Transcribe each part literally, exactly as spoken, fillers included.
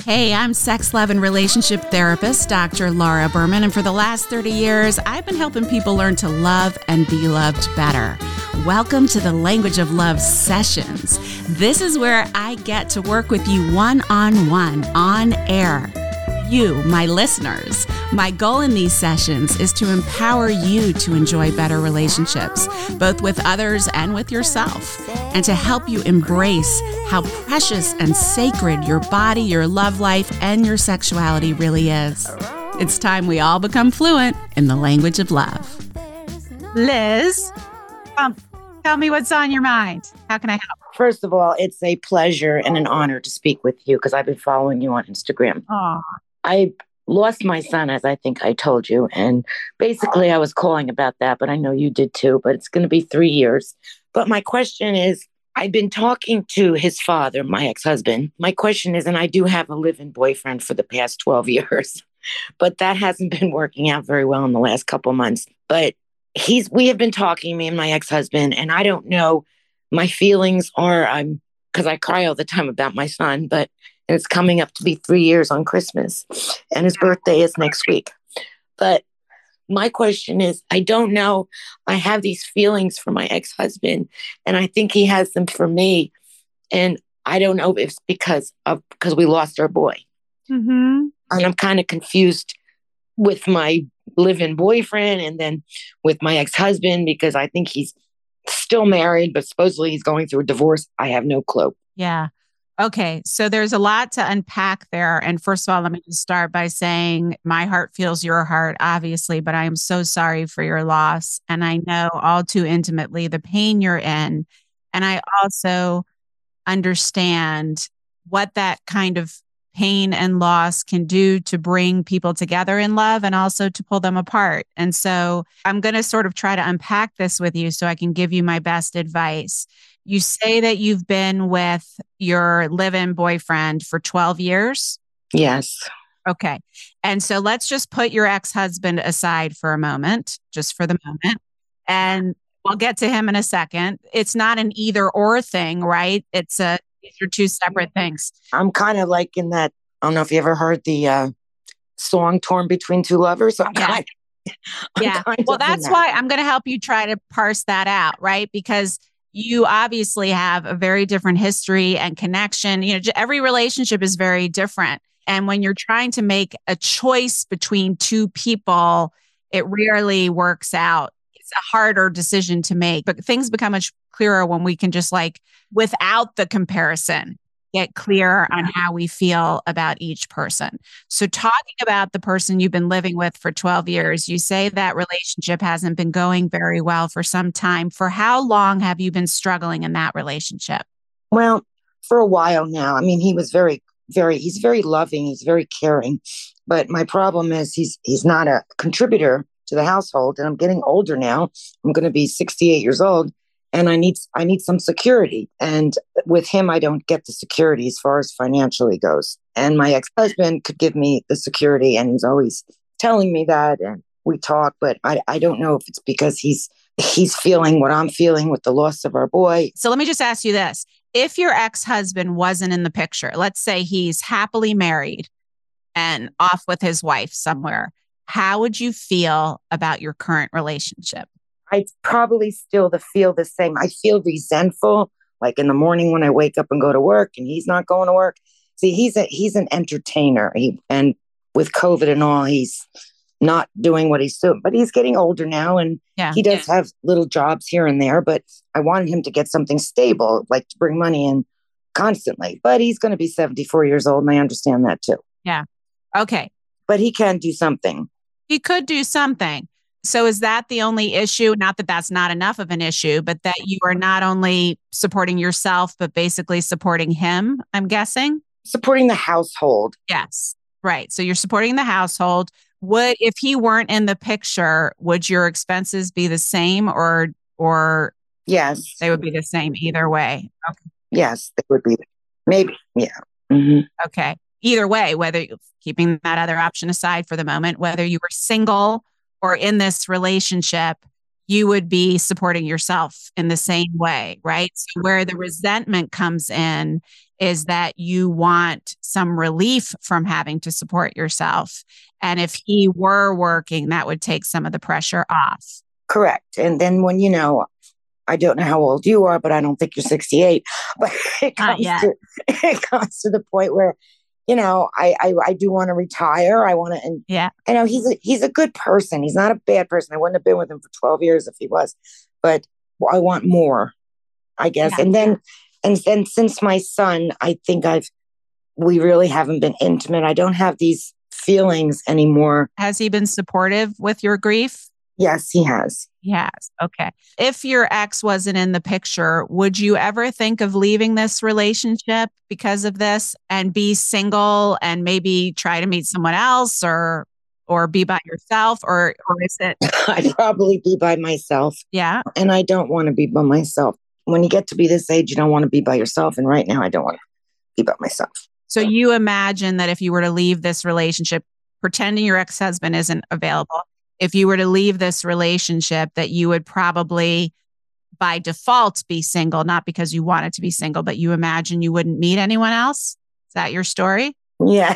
Hey, I'm sex, love, and relationship therapist, Doctor Laura Berman, and for the last thirty years, I've been helping people learn to love and be loved better. Welcome to the Language of Love sessions. This is where I get to work with you one-on-one, on air. You, my listeners. My goal in these sessions is to empower you to enjoy better relationships, both with others and with yourself, and to help you embrace how precious and sacred your body, your love life, and your sexuality really is. It's time we all become fluent in the language of love. Liz, um, tell me what's on your mind. How can I help? First of all, it's a pleasure and an honor to speak with you because I've been following you on Instagram. Aw. I lost my son, as I think I told you, and basically I was calling about that, but I know you did too, but it's going to be three years. But my question is, I've been talking to his father, my ex-husband. My question is, and I do have a live-in boyfriend for the past twelve years, but that hasn't been working out very well in the last couple months. But he's, we have been talking, me and my ex-husband, and I don't know, my feelings are, I'm, because I cry all the time about my son, but and it's coming up to be three years on Christmas, and his birthday is next week. But my question is, I don't know. I have these feelings for my ex-husband, and I think he has them for me. And I don't know if it's because of because we lost our boy. Mm-hmm. And I'm kind of confused with my live-in boyfriend and then with my ex-husband because I think he's still married, but supposedly he's going through a divorce. I have no clue. Yeah. Okay, so there's a lot to unpack there. And first of all, let me just start by saying my heart feels your heart, obviously, but I am so sorry for your loss. And I know all too intimately the pain you're in. And I also understand what that kind of pain and loss can do to bring people together in love and also to pull them apart. And so I'm going to sort of try to unpack this with you so I can give you my best advice. You say that you've been with your live-in boyfriend for twelve years? Yes. Okay. And so let's just put your ex-husband aside for a moment, just for the moment. And we'll get to him in a second. It's not an either or thing, right? It's a, these are two separate things. I'm kind of like in that, I don't know if you ever heard the uh, song Torn Between Two Lovers. I'm Yeah. kind I'm yeah. kind Well, of in that's that. why I'm going to help you try to parse that out, right? Because you obviously have a very different history and connection. You know, j- every relationship is very different. And when you're trying to make a choice between two people, it rarely works out. It's a harder decision to make, but things become much clearer when we can just like, without the comparison, get clear on how we feel about each person. So talking about the person you've been living with for twelve years, you say that relationship hasn't been going very well for some time. For how long have you been struggling in that relationship? Well, for a while now. I mean, he was very, very, he's very loving. He's very caring. But my problem is he's he's not a contributor to the household. And I'm getting older now. I'm going to be sixty-eight years old. And I need I need some security. And with him, I don't get the security as far as financially goes. And my ex-husband could give me the security. And he's always telling me that. And we talk, but I, I don't know if it's because he's he's feeling what I'm feeling with the loss of our boy. So let me just ask you this. If your ex-husband wasn't in the picture, let's say he's happily married and off with his wife somewhere, how would you feel about your current relationship? I probably still the feel the same. I feel resentful, like in the morning when I wake up and go to work and he's not going to work. See, he's a he's an entertainer. He, and with COVID and all, he's not doing what he's doing. But he's getting older now and Yeah. he does yeah. have little jobs here and there. But I wanted him to get something stable, like to bring money in constantly. But he's going to be seventy-four years old and I understand that too. Yeah. Okay. But he can do something. He could do something. So is that the only issue? Not that that's not enough of an issue, but that you are not only supporting yourself, but basically supporting him, I'm guessing? Supporting the household. Yes. Right. So you're supporting the household. Would, if he weren't in the picture, would your expenses be the same or, or Yes. they would be the same either way? Okay. Yes, they would be. Maybe. Yeah. Mm-hmm. Okay. Either way, whether you keeping that other option aside for the moment, whether you were single or in this relationship, you would be supporting yourself in the same way, right? So where the resentment comes in is that you want some relief from having to support yourself. And if he were working, that would take some of the pressure off. Correct. And then when, you know, I don't know how old you are, but I don't think you're sixty-eight. But it comes to it comes to the point where, you know, I I, I do want to retire. I want to, and yeah, I know he's a, he's a good person. He's not a bad person. I wouldn't have been with him for twelve years if he was, but I want more, I guess. Yeah. And then, and then since my son, I think I've we really haven't been intimate. I don't have these feelings anymore. Has he been supportive with your grief? Yes, he has. He has. Okay. If your ex wasn't in the picture, would you ever think of leaving this relationship because of this and be single and maybe try to meet someone else or or be by yourself? Or or is it I'd probably be by myself. Yeah. And I don't want to be by myself. When you get to be this age, you don't want to be by yourself. And right now I don't want to be by myself. So you imagine that if you were to leave this relationship, pretending your ex-husband isn't available, if you were to leave this relationship, that you would probably by default be single, not because you wanted to be single, but you imagine you wouldn't meet anyone else? Is that your story? Yeah.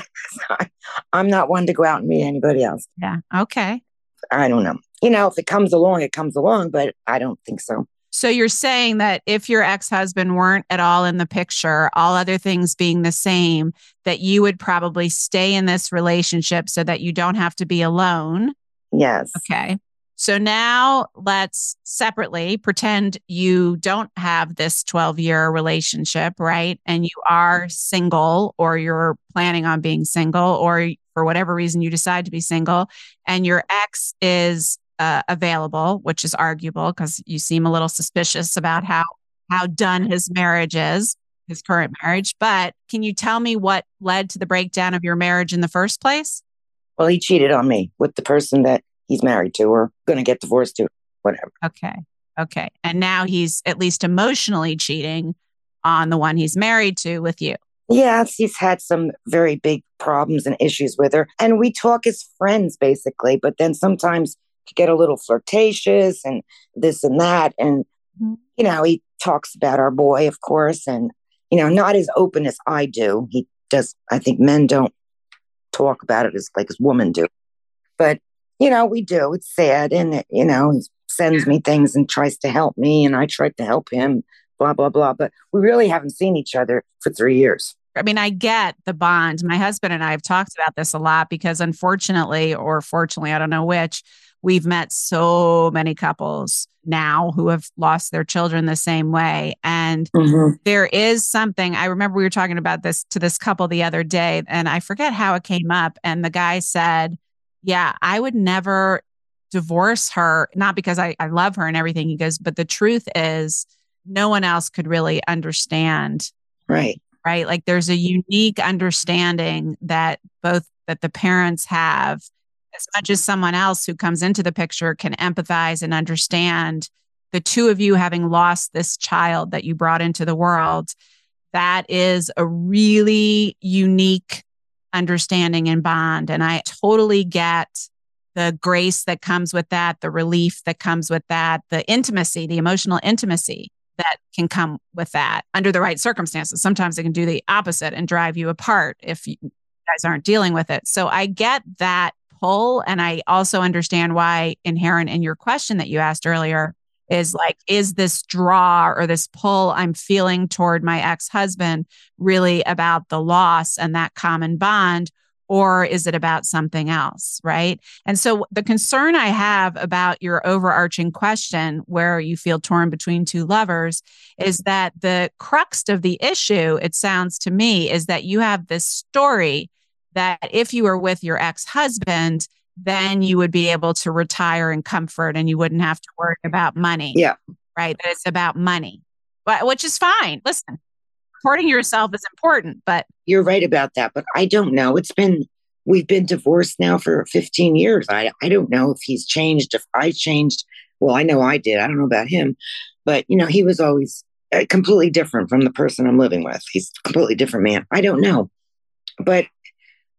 I'm not one to go out and meet anybody else. Yeah. Okay. I don't know. You know, if it comes along, it comes along, but I don't think so. So you're saying that if your ex-husband weren't at all in the picture, all other things being the same, that you would probably stay in this relationship so that you don't have to be alone. Yes. Okay. So now let's separately pretend you don't have this twelve year relationship, right? And you are single, or you're planning on being single, or for whatever reason you decide to be single, and your ex is uh, available, which is arguable because you seem a little suspicious about how, how done his marriage is, his current marriage. But can you tell me what led to the breakdown of your marriage in the first place? Well, he cheated on me with the person that he's married to or going to get divorced to, whatever. Okay. Okay. And now he's at least emotionally cheating on the one he's married to with you. Yes, he's had some very big problems and issues with her. And we talk as friends, basically. But then sometimes he get a little flirtatious and this and that. And, mm-hmm. you know, he talks about our boy, of course, and, you know, not as open as I do. He does. I think men don't talk about it as like as women do. But, you know, we do. It's sad. And, it, you know, he sends me things and tries to help me. And I tried to help him, blah, blah, blah. But we really haven't seen each other for three years. I mean, I get the bond. My husband and I have talked about this a lot because unfortunately, or fortunately, I don't know which, we've met so many couples now who have lost their children the same way. And mm-hmm. there is something, I remember we were talking about this to this couple the other day, and I forget how it came up. And the guy said, yeah, I would never divorce her, not because I, I love her and everything. He goes, but the truth is no one else could really understand. Right. Right. Like there's a unique understanding that both that the parents have, as much as someone else who comes into the picture can empathize and understand the two of you having lost this child that you brought into the world. That is a really unique understanding and bond. And I totally get the grace that comes with that, the relief that comes with that, the intimacy, the emotional intimacy that can come with that under the right circumstances. Sometimes it can do the opposite and drive you apart if you guys aren't dealing with it. So I get that pull. And I also understand why inherent in your question that you asked earlier is like, is this draw or this pull I'm feeling toward my ex-husband really about the loss and that common bond? Or is it about something else, right? And so the concern I have about your overarching question, where you feel torn between two lovers, is that the crux of the issue, it sounds to me, is that you have this story that if you were with your ex-husband, then you would be able to retire in comfort and you wouldn't have to worry about money. Yeah. Right? That it's about money, but, which is fine. Listen. Supporting yourself is important, but you're right about that. But I don't know. It's been, we've been divorced now for fifteen years. I, I don't know if he's changed, if I changed. Well, I know I did. I don't know about him, but you know, he was always uh, completely different from the person I'm living with. He's a completely different man. I don't know. But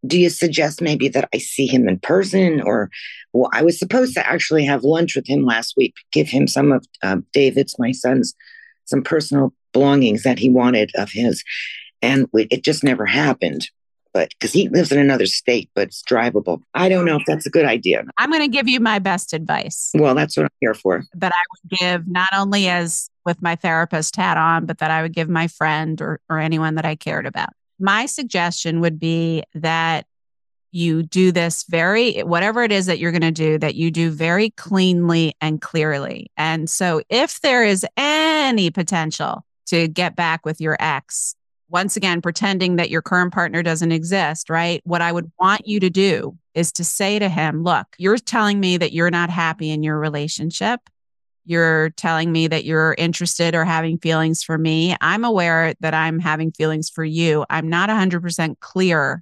do you suggest maybe that I see him in person? Or, well, I was supposed to actually have lunch with him last week, give him some of uh, David's, my son's, some personal belongings that he wanted of his. And we, it just never happened. But because he lives in another state, but it's drivable. I don't know if that's a good idea. I'm going to give you my best advice. Well, that's what I'm here for. That I would give not only as with my therapist hat on, but that I would give my friend or, or anyone that I cared about. My suggestion would be that you do this very, whatever it is that you're going to do, that you do very cleanly and clearly. And so if there is any potential to get back with your ex, once again, pretending that your current partner doesn't exist, right? What I would want you to do is to say to him, look, you're telling me that you're not happy in your relationship. You're telling me that you're interested or having feelings for me. I'm aware that I'm having feelings for you. I'm not one hundred percent clear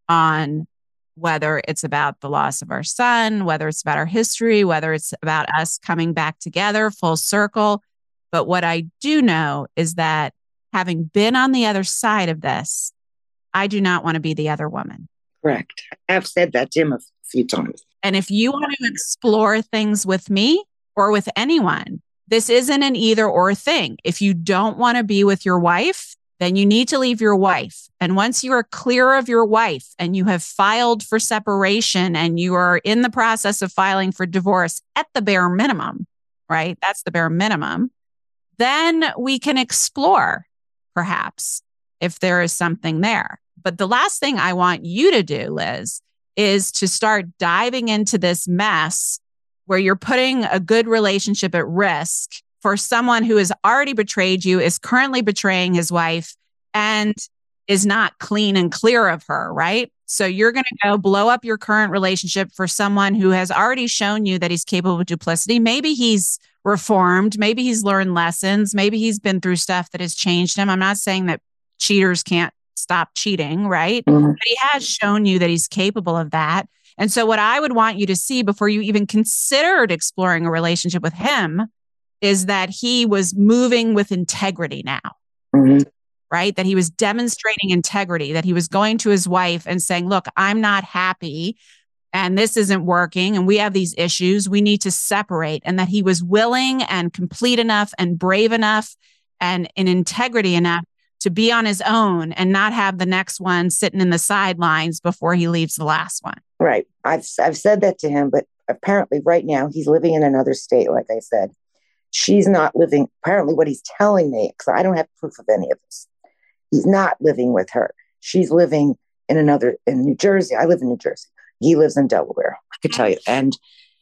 on whether it's about the loss of our son, whether it's about our history, whether it's about us coming back together full circle. But what I do know is that having been on the other side of this, I do not want to be the other woman. Correct. I've said that to him a few times. And if you want to explore things with me, or with anyone, this isn't an either or thing. If you don't want to be with your wife, then you need to leave your wife. And once you are clear of your wife and you have filed for separation and you are in the process of filing for divorce at the bare minimum, right? That's the bare minimum. Then we can explore perhaps if there is something there. But the last thing I want you to do, Liz, is to start diving into this mess where you're putting a good relationship at risk for someone who has already betrayed you, is currently betraying his wife, and is not clean and clear of her, right? So you're going to go blow up your current relationship for someone who has already shown you that he's capable of duplicity. Maybe he's reformed. Maybe he's learned lessons. Maybe he's been through stuff that has changed him. I'm not saying that cheaters can't stop cheating, right? Mm-hmm. But he has shown you that he's capable of that. And so what I would want you to see before you even considered exploring a relationship with him is that he was moving with integrity now, mm-hmm. right? That he was demonstrating integrity, that he was going to his wife and saying, look, I'm not happy and this isn't working and we have these issues. We need to separate. And that he was willing and complete enough and brave enough and in integrity enough to be on his own and not have the next one sitting in the sidelines before he leaves the last one. Right. I've I've said that to him, but apparently right now he's living in another state, like I said. She's not living, apparently what he's telling me, because I don't have proof of any of this. He's not living with her. She's living in another, in New Jersey. I live in New Jersey. He lives in Delaware, I could tell you. And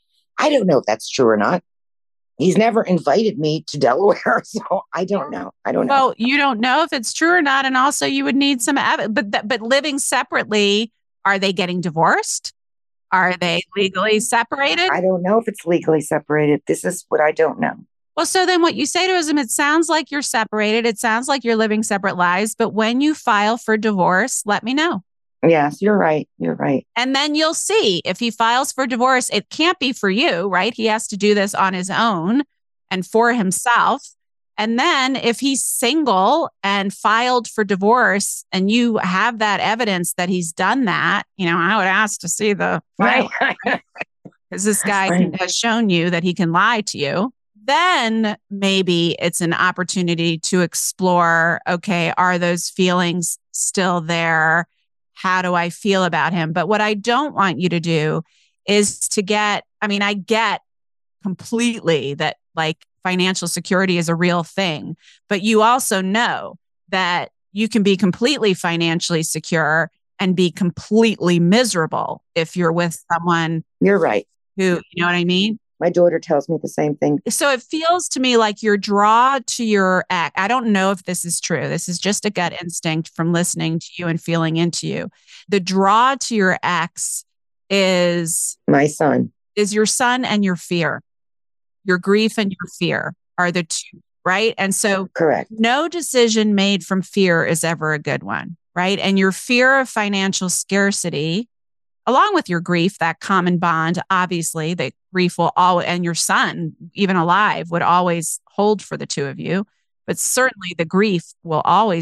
I don't know if that's true or not. He's never invited me to Delaware, so I don't know. I don't know. Well, you don't know if it's true or not. And also you would need some evidence, but, th- but living separately, are they getting divorced? Are they legally separated? I don't know if it's legally separated. This is what I don't know. Well, so then what you say to him, it sounds like you're separated. It sounds like you're living separate lives. But when you file for divorce, let me know. Yes, you're right. You're right. And then you'll see if he files for divorce, it can't be for you, right? He has to do this on his own and for himself. And then if he's single and filed for divorce and you have that evidence that he's done that, you know, I would ask to see the file because this guy Right. has shown you that he can lie to you. Then maybe it's an opportunity to explore, okay, are those feelings still there? How do I feel about him? But what I don't want you to do is to get, I mean, I get completely that like financial security is a real thing, but you also know that you can be completely financially secure and be completely miserable if you're with someone. You're right. Who, you know what I mean? My daughter tells me the same thing. So it feels to me like your draw to your ex. I don't know if this is true. This is just a gut instinct from listening to you and feeling into you. The draw to your ex is my son, is your son and your fear. Your grief and your fear are the two, right? And so correct. No decision made from fear is ever a good one, right? And your fear of financial scarcity, along with your grief, that common bond, obviously, that grief will always, and your son, even alive, would always hold for the two of you. But certainly the grief will always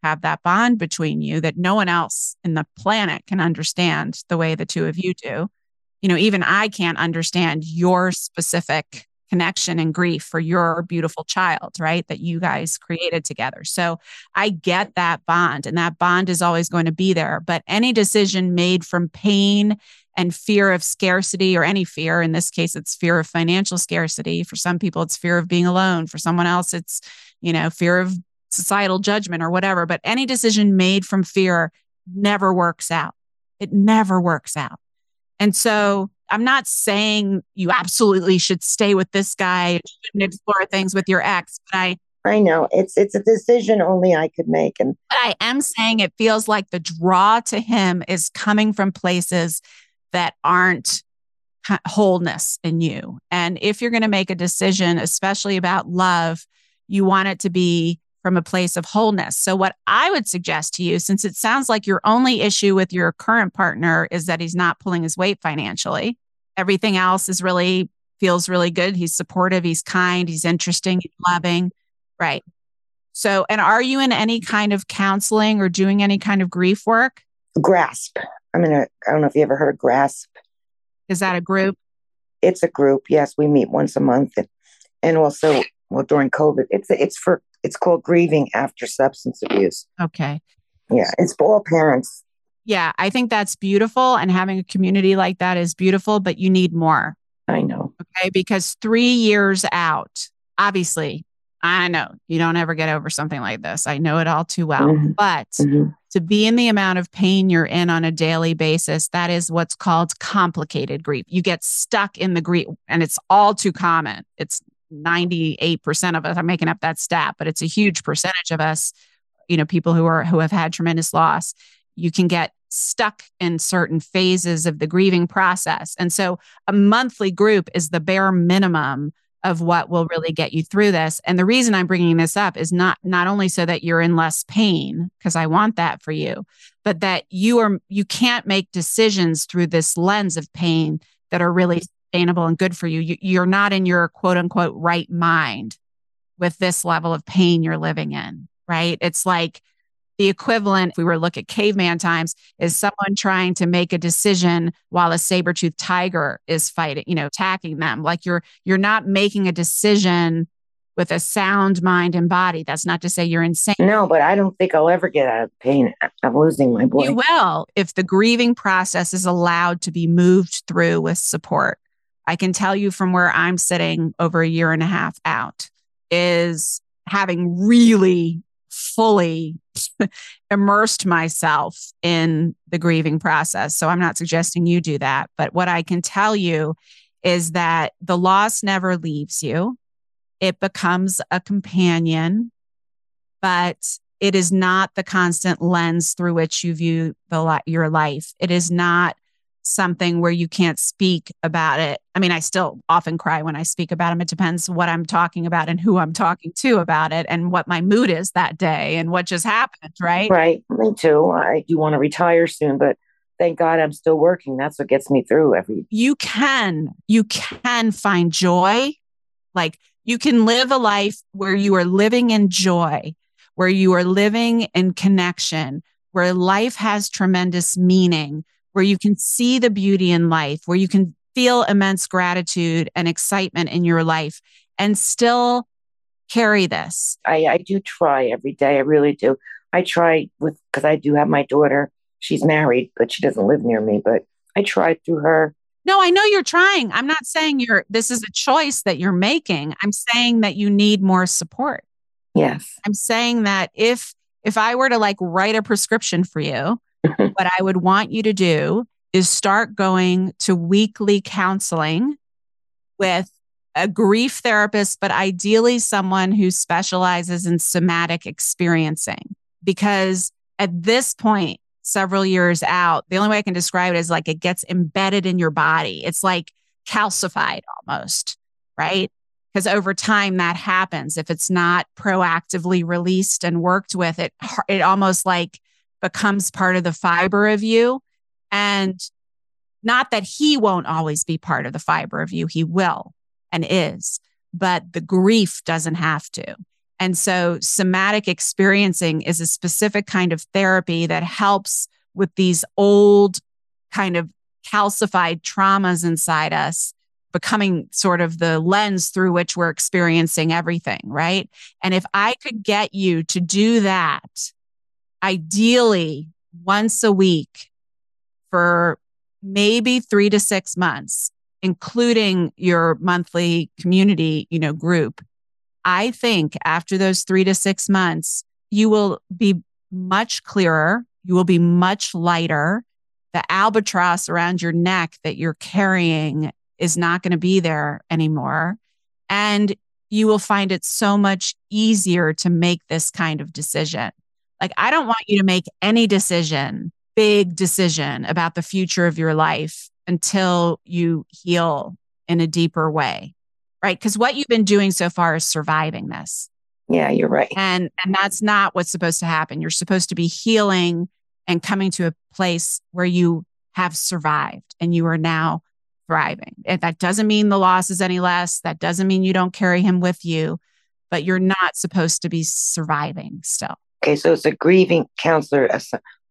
have that bond between you that no one else in the planet can understand the way the two of you do. You know, even I can't understand your specific connection and grief for your beautiful child, right? That you guys created together. So I get that bond, and that bond is always going to be there. But any decision made from pain and fear of scarcity, or any fear, in this case, it's fear of financial scarcity. For some people, it's fear of being alone. For someone else, it's, you know, fear of societal judgment or whatever. But any decision made from fear never works out. It never works out. And so I'm not saying you absolutely should stay with this guy, shouldn't explore things with your ex, but I I know it's it's a decision only I could make. And but I am saying it feels like the draw to him is coming from places that aren't wholeness in you. And if you're going to make a decision, especially about love, you want it to be from a place of wholeness. So what I would suggest to you, since it sounds like your only issue with your current partner is that he's not pulling his weight financially, everything else is really feels really good. He's supportive, he's kind, he's interesting, he's loving. Right. So, and are you in any kind of counseling or doing any kind of grief work? GRASP. I'm in a, I don't know if you ever heard of GRASP. Is that a group? It's a group. Yes. We meet once a month. And, and also, well, during COVID, it's, it's for, it's called Grieving After Substance Abuse. Okay. Yeah. It's for all parents. Yeah. I think that's beautiful. And having a community like that is beautiful, but you need more. I know. Okay. Because three years out, obviously, I know you don't ever get over something like this. I know it all too well. Mm-hmm. But mm-hmm. to be in the amount of pain you're in on a daily basis, that is what's called complicated grief. You get stuck in the grief, and it's all too common. It's ninety-eight percent of us. I'm making up that stat, but it's a huge percentage of us, you know, people who are who have had tremendous loss. You can get stuck in certain phases of the grieving process. And so a monthly group is the bare minimum of what will really get you through this. And the reason I'm bringing this up is not, not only so that you're in less pain, because I want that for you, but that you are, you can't make decisions through this lens of pain that are really sustainable and good for you. you you're not in your quote unquote right mind with this level of pain you're living in, right? It's like the equivalent, if we were to look at caveman times, is someone trying to make a decision while a saber-toothed tiger is fighting, you know, attacking them. Like you're, you're not making a decision with a sound mind and body. That's not to say you're insane. No, but I don't think I'll ever get out of pain. I'm losing my boy. You will, if the grieving process is allowed to be moved through with support. I can tell you from where I'm sitting over a year and a half out is having really fully immersed myself in the grieving process. So I'm not suggesting you do that. But what I can tell you is that the loss never leaves you. It becomes a companion, but it is not the constant lens through which you view the li- your life. It is not something where you can't speak about it. I mean, I still often cry when I speak about them. It depends what I'm talking about and who I'm talking to about it and what my mood is that day and what just happened, right? Right. Me too. I do want to retire soon, but thank God I'm still working. That's what gets me through every. You can, you can find joy. Like you can live a life where you are living in joy, where you are living in connection, where life has tremendous meaning, where you can see the beauty in life, where you can feel immense gratitude and excitement in your life and still carry this. I, I do try every day. I really do. I try with, because I do have my daughter. She's married, but she doesn't live near me, but I try through her. No, I know you're trying. I'm not saying you're, this is a choice that you're making. I'm saying that you need more support. Yes. I'm saying that if, if I were to like write a prescription for you, what I would want you to do is start going to weekly counseling with a grief therapist, but ideally someone who specializes in somatic experiencing. Because at this point, several years out, the only way I can describe it is like it gets embedded in your body. It's like calcified almost, right? Because over time that happens. If it's not proactively released and worked with, it, it almost like becomes part of the fiber of you. And not that he won't always be part of the fiber of you. He will and is, but the grief doesn't have to. And so somatic experiencing is a specific kind of therapy that helps with these old kind of calcified traumas inside us, becoming sort of the lens through which we're experiencing everything, right? And if I could get you to do that, ideally once a week for maybe three to six months, including your monthly community, you know, group, I think after those three to six months, you will be much clearer. You will be much lighter. The albatross around your neck that you're carrying is not going to be there anymore. And you will find it so much easier to make this kind of decision. Like, I don't want you to make any decision, big decision about the future of your life until you heal in a deeper way, right? Because what you've been doing so far is surviving this. Yeah, you're right. And, and that's not what's supposed to happen. You're supposed to be healing and coming to a place where you have survived and you are now thriving. And that doesn't mean the loss is any less. That doesn't mean you don't carry him with you, but you're not supposed to be surviving still. Okay, so it's a grieving counselor, a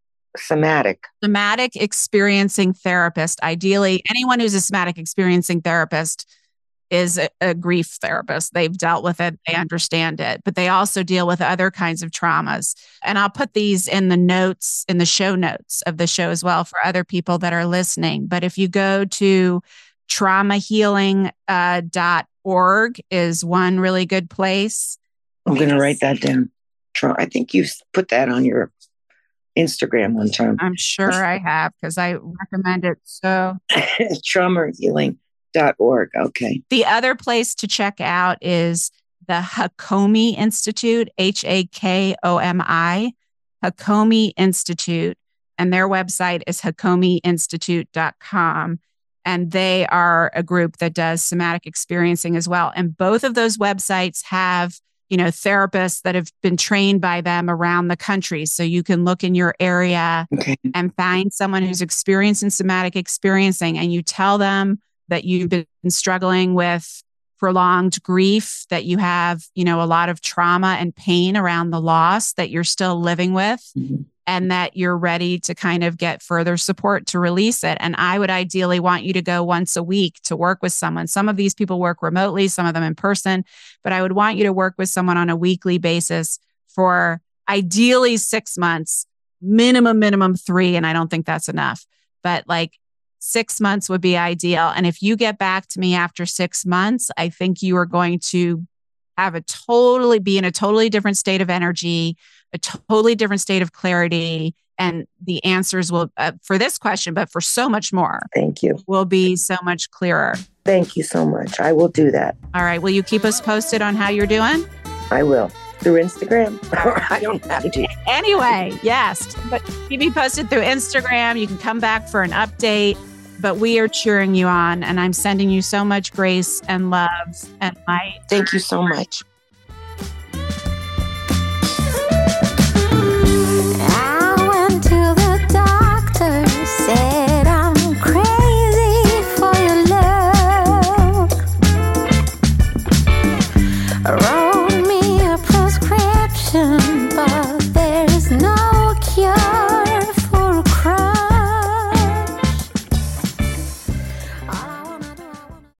somatic. Somatic experiencing therapist. Ideally, anyone who's a somatic experiencing therapist is a, a grief therapist. They've dealt with it. They understand it, but they also deal with other kinds of traumas. And I'll put these in the notes, in the show notes of the show as well for other people that are listening. But if you go to trauma healing dot org is one really good place. I'm going to write that down. I think you've put that on your Instagram one time. I'm sure I have, because I recommend it so. trauma healing dot org. Okay. The other place to check out is the Hakomi Institute, H A K O M I, Hakomi Institute. And their website is hakomi institute dot com. And they are a group that does somatic experiencing as well. And both of those websites have, you know, therapists that have been trained by them around the country. So you can look in your area okay. and find someone who's experiencing somatic experiencing, and you tell them that you've been struggling with prolonged grief, that you have, you know, a lot of trauma and pain around the loss that you're still living with, mm-hmm. and that you're ready to kind of get further support to release it. And I would ideally want you to go once a week to work with someone. Some of these people work remotely, some of them in person, but I would want you to work with someone on a weekly basis for ideally six months, minimum, minimum three. And I don't think that's enough, but like six months would be ideal. And if you get back to me after six months, I think you are going to have a totally, be in a totally different state of energy, a totally different state of clarity. And the answers will, uh, for this question, but for so much more. Thank you. Will be so much clearer. Thank you so much. I will do that. All right. Will you keep us posted on how you're doing? I will. Through Instagram? I don't have to. Anyway, yes. But keep me posted through Instagram. You can come back for an update. But we are cheering you on, and I'm sending you so much grace and love and light. Thank you so much.